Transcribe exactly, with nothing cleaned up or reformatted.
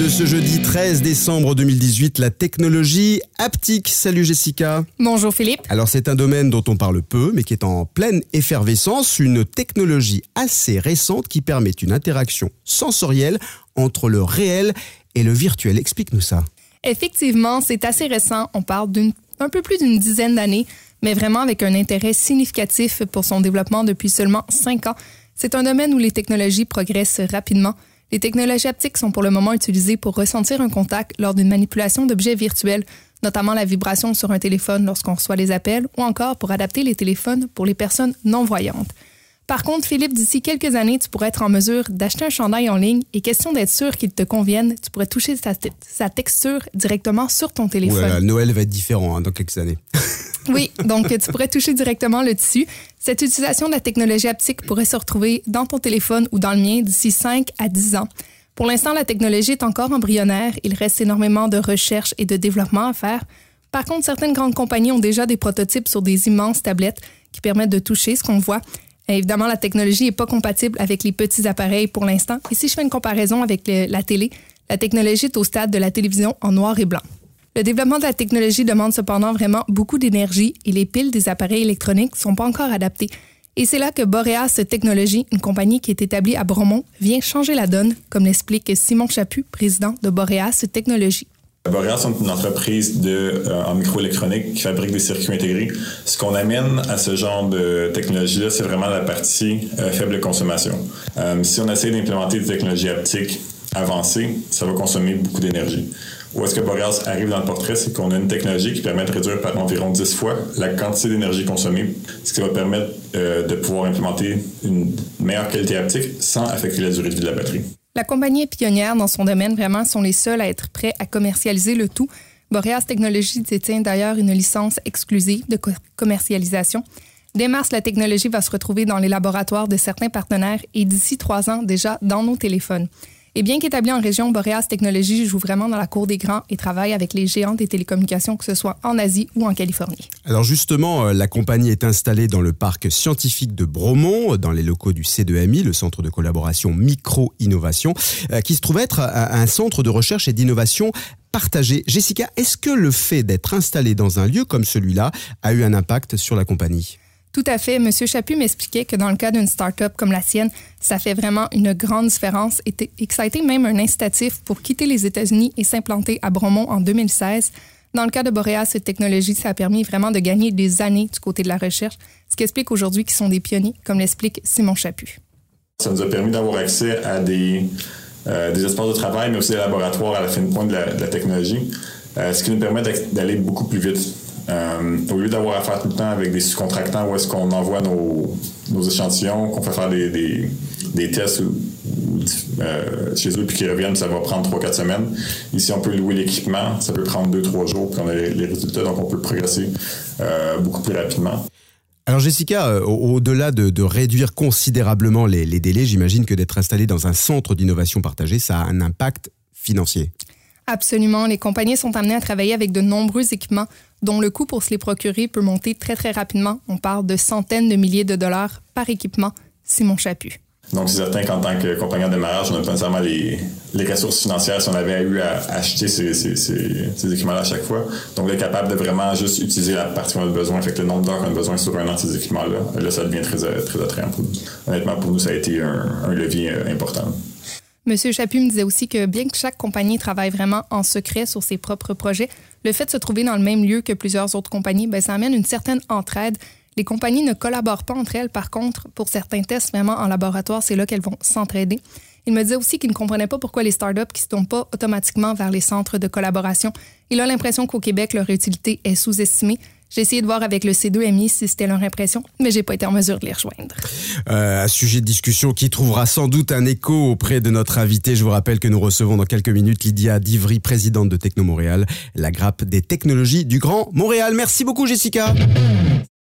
de ce jeudi treize décembre deux mille dix-huit, la technologie haptique. Salut Jessica. Bonjour Philippe. Alors c'est un domaine dont on parle peu, mais qui est en pleine effervescence. Une technologie assez récente qui permet une interaction sensorielle entre le réel et le virtuel. Explique-nous ça. Effectivement, c'est assez récent. On parle d'une un peu plus d'une dizaine d'années, mais vraiment avec un intérêt significatif pour son développement depuis seulement cinq ans. C'est un domaine où les technologies progressent rapidement. Les technologies haptiques sont pour le moment utilisées pour ressentir un contact lors d'une manipulation d'objets virtuels, notamment la vibration sur un téléphone lorsqu'on reçoit les appels ou encore pour adapter les téléphones pour les personnes non-voyantes. Par contre, Philippe, d'ici quelques années, tu pourrais être en mesure d'acheter un chandail en ligne et question d'être sûr qu'il te convienne, tu pourrais toucher sa, t- sa texture directement sur ton téléphone. Ouais, Noël va être différent hein, dans quelques années. Oui, donc tu pourrais toucher directement le tissu. Cette utilisation de la technologie haptique pourrait se retrouver dans ton téléphone ou dans le mien d'ici cinq à dix ans. Pour l'instant, la technologie est encore embryonnaire. Il reste énormément de recherche et de développement à faire. Par contre, certaines grandes compagnies ont déjà des prototypes sur des immenses tablettes qui permettent de toucher ce qu'on voit. Évidemment, la technologie n'est pas compatible avec les petits appareils pour l'instant. Et si je fais une comparaison avec le, la télé, la technologie est au stade de la télévision en noir et blanc. Le développement de la technologie demande cependant vraiment beaucoup d'énergie et les piles des appareils électroniques ne sont pas encore adaptées. Et c'est là que Boreas Technologies, une compagnie qui est établie à Bromont, vient changer la donne, comme l'explique Simon Chaput, président de Boreas Technologies. Boreas est une entreprise de, euh, en microélectronique qui fabrique des circuits intégrés. Ce qu'on amène à ce genre de technologie-là, c'est vraiment la partie euh, faible consommation. Euh, si on essaie d'implémenter des technologies haptiques avancées, ça va consommer beaucoup d'énergie. Où est-ce que Boreas arrive dans le portrait, c'est qu'on a une technologie qui permet de réduire par environ dix fois la quantité d'énergie consommée, ce qui va permettre euh, de pouvoir implémenter une meilleure qualité haptique sans affecter la durée de vie de la batterie. La compagnie est pionnière dans son domaine, vraiment sont les seuls à être prêts à commercialiser le tout. Boreas Technologies détient d'ailleurs une licence exclusive de co- commercialisation. Dès mars, la technologie va se retrouver dans les laboratoires de certains partenaires et d'ici trois ans déjà dans nos téléphones. Et bien qu'établi en région, Boreas Technologies joue vraiment dans la cour des grands et travaille avec les géants des télécommunications, que ce soit en Asie ou en Californie. Alors justement, la compagnie est installée dans le parc scientifique de Bromont, dans les locaux du C deux M I, le centre de collaboration micro-innovation, qui se trouve être un centre de recherche et d'innovation partagé. Jessica, est-ce que le fait d'être installé dans un lieu comme celui-là a eu un impact sur la compagnie ? Tout à fait. Monsieur Chaput m'expliquait que dans le cas d'une start-up comme la sienne, ça fait vraiment une grande différence et que ça a été même un incitatif pour quitter les États-Unis et s'implanter à Bromont en deux mille seize. Dans le cas de Boreas Technologies, ça a permis vraiment de gagner des années du côté de la recherche, ce qui explique aujourd'hui qu'ils sont des pionniers, comme l'explique Simon Chaput. Ça nous a permis d'avoir accès à des, euh, des espaces de travail, mais aussi des laboratoires à la fin de pointe de la, de la technologie, euh, ce qui nous permet d'aller beaucoup plus vite. Euh, au lieu d'avoir à faire tout le temps avec des sous-contractants où est-ce qu'on envoie nos, nos échantillons, qu'on fait faire des, des, des tests ou, ou, euh, chez eux puis qu'ils reviennent, ça va prendre trois à quatre semaines. Ici, on peut louer l'équipement, ça peut prendre deux à trois jours puis on a les, les résultats, donc on peut progresser euh, beaucoup plus rapidement. Alors Jessica, au- au-delà de, de réduire considérablement les, les délais, j'imagine que d'être installé dans un centre d'innovation partagée, ça a un impact financier. Absolument. Les compagnies sont amenées à travailler avec de nombreux équipements dont le coût pour se les procurer peut monter très, très rapidement. On parle de centaines de milliers de dollars par équipement. Simon Chaput. Donc, c'est certain qu'en tant que compagnie en démarrage, on n'a pas nécessairement les, les ressources financières si on avait eu à acheter ces, ces, ces, ces équipements-là à chaque fois. Donc, d'être capable de vraiment juste utiliser la partie qu'on a besoin, fait que le nombre d'heures qu'on a besoin sur un an de ces équipements-là, là, ça devient très, très attrayant pour nous. Honnêtement, pour nous, ça a été un, un levier important. Monsieur Chaput me disait aussi que bien que chaque compagnie travaille vraiment en secret sur ses propres projets, le fait de se trouver dans le même lieu que plusieurs autres compagnies, ben, ça amène une certaine entraide. Les compagnies ne collaborent pas entre elles. Par contre, pour certains tests vraiment en laboratoire, c'est là qu'elles vont s'entraider. Il me disait aussi qu'il ne comprenait pas pourquoi les startups qui ne se tournent pas automatiquement vers les centres de collaboration. Il a l'impression qu'au Québec, leur utilité est sous-estimée. J'ai essayé de voir avec le C deux M I si c'était leur impression, mais j'ai pas été en mesure de les rejoindre. Euh, un sujet de discussion qui trouvera sans doute un écho auprès de notre invité. Je vous rappelle que nous recevons dans quelques minutes Lydia Divry, présidente de Techno Montréal, la grappe des technologies du Grand Montréal. Merci beaucoup Jessica.